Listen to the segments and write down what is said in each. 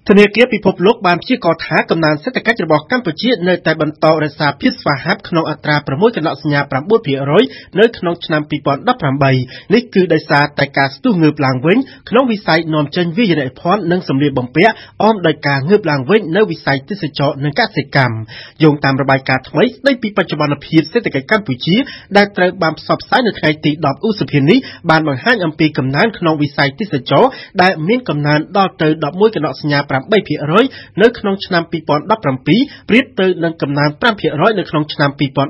ធនាគារពិភពលោកបានព្យាករណ៍ថាកំណើនសេដ្ឋកិច្ចរបស់កម្ពុជានៅតែបន្តរក្សាភាពស្វាហាប់ក្នុងអត្រា6.9% នៅក្នុងឆ្នាំ2018នេះគឺដោយសារតែការស្ទុះងើបឡើងវិញក្នុងវិស័យនាំចេញវាយនភ័ណ្ឌនិងសម្លៀកបំពាក់អមដោយការងើបឡើងវិញនៅវិស័យទេសចរណ៍និងកសិកម្មយោងតាមរបាយការណ៍ថ្មីស្ដីពីបច្ចុប្បន្នភាពសេដ្ឋកិច្ចកម្ពុជាដែលត្រូវបានផ្សព្វផ្សាយនៅថ្ងៃទី10ឧសភានេះបានបង្ហាញអំពីកំណើនក្នុងវិស័យទេសចរណ៍ដែលមានកំណើនដល់ទៅ11.8% នៅក្នុងឆ្នាំ2017ប្រៀបទៅនឹងកំណើន 5% នៅក្នុងឆ្នាំ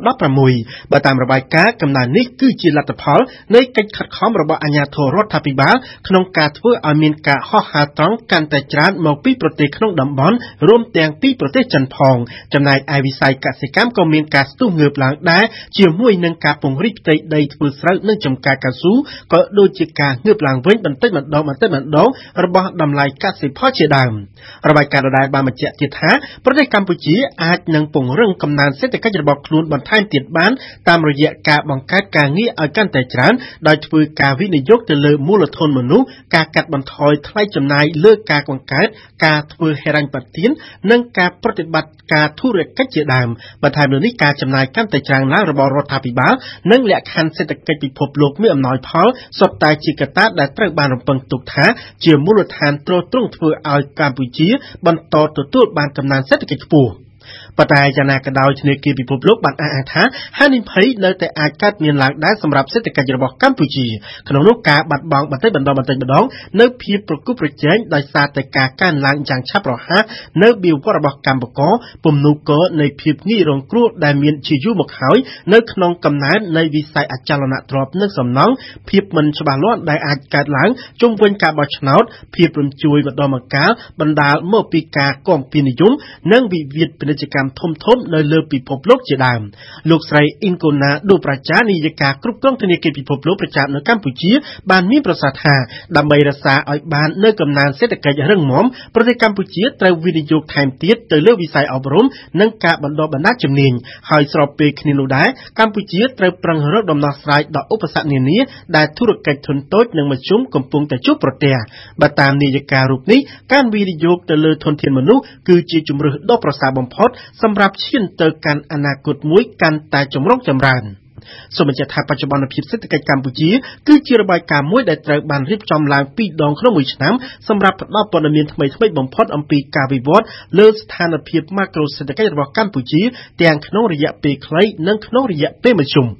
2016បើតាមរបាយការណ៍កំណើននេះគឺជាលទ្ធផលនៃកិច្ចខិតខំរបស់អាជ្ញាធររដ្ឋាភិបាលក្នុងការធ្វើឲ្យមានការហោះហើរត្រង់កាន់តែច្រើនមកពីប្រទេសក្នុងតំបន់រួមទាំងពីប្រទេសចិនផងចំណែកឯវិស័យកសិកម្មក៏មានការស្ទុះងើបឡើងដែរជាមួយនឹងការពង្រីកផ្ទៃដីធ្វើស្រូវនិងចម្ការកៅស៊ូក៏ដូចជាការងើបឡើងវិញបន្តិចម្ដងរបស់តម្លៃកសិផលជាដើមរបាយការណ៍ដដែលបានបញ្ជាក់ទៀតថាប្រទេសកម្ពុជាអាចនឹងពង្រឹងកំណើនសេដ្ឋកិច្ចរបស់ខ្លួនបន្ថែមទៀតបានតាមរយៈការបង្កើតការងារឲ្យកាន់តែច្រើនដោយធ្វើការវិនិយោគទៅលើមូលធនមនុស្សការកាត់បន្ថយថ្លៃចំណាយលើការបង្កើតការធ្វើហិរញ្ញប្បទាននិងការប្រតិបត្តិការធុរកិច្ចជាដើមបន្ថែមលើនេះការចំណាយកាន់តែច្រើនឡើងរបស់រដ្ឋាភិបាលនិងលក្ខខណ្ឌសេដ្ឋកិច្ចពិភពលោកមានអំណោយផលសុទ្ធតែជាកត្តាដែលត្រូវបានរំពឹងទុកថាជាមូលដ្ឋានទ្រទ្រង់ធ្វើឲ្យកម្ពុជាបន្តទទួលបានកំណើនសេដ្ឋកិច្ចខ្ពស់ប៉ុន្តែយ៉ាងណាក៏ដោយធនាគារពិភពលោកបានអះអាងថាហានិភ័យនៅតែអាចកើតមានឡើងដែរសម្រាប់សេដ្ឋកិច្ចរបស់កម្ពុជាក្នុងនោះការបាត់បង់បន្តិចម្ដងនៅភាពប្រកួតប្រជែងដោយសារតែការកើនឡើងយ៉ាងឆាប់រហ័សនៅបៀវត្សរបស់កម្មករពំនូកនៃភាពងាយរងគ្រោះដែលមានជាយូរមកហើយនៅក្នុងកំណើននៃវិស័យអចលនទ្រព្យនិងសំណង់ភាពមិនច្បាស់លាស់ដែលអាចកើតឡើងជុំវិញការបោះឆ្នោតភាពរំជួយម្ដងម្កាលបណ្ដាលមកពីការគាំពៀននិយមនិងវិវាទពាណិជ្ជកម្មធំនៅលើពិភពលោកជាដើមលោកស្រីអ៊ីនកូណាឌូប្រាចានាយិកាគ្រប់គ្រងធនាគារពិភពលោកប្រចាំនៅកម្ពុជាបានមានប្រសាសន៍ថាដើម្បីរក្សាឲ្យបាននូវកំណើនសេដ្ឋកិច្ចរឹងមាំប្រទេសកម្ពុជាត្រូវវិនិយោគថែមទៀតទៅលើវិស័យអប់រំនិងការបណ្ដុះបណ្ដាលជំនាញហើយស្របពេលគ្នានោះដែរកម្ពុជាត្រូវប្រឹងរកដំណោះស្រាយដល់ឧបសគ្គនានាដែលធុរកិច្ចធុនតូចនិងមធ្យមកំពុងតែជួបប្រទះបើតាមនាយិការូបនេះការវិនិយោគទៅលើធនធានមនុស្សគឺជាជម្រើសដ៏ប្រសើរបំផុតសម្រាប់ឈានទៅកាន់អនាគតមួយកាន់តែចម្រុងចម្រើនសូមបញ្ជាក់ថាបច្ចុប្បន្នភាពសេដ្ឋកិច្ចកម្ពុជាគឺជារបាយការណ៍មួយដែលត្រូវបានរៀបចំឡើង2ដងក្នុងមួយឆ្នាំសម្រាប់ផ្ដល់ព័ត៌មានថ្មីៗបំផុតអំពីការវិវត្តលើស្ថានភាពម៉ាក្រូសេដ្ឋកិច្ចរបស់កម្ពុជាទាំងក្នុងរយៈពេលខ្លីនិងក្នុងរយៈពេលមធ្យម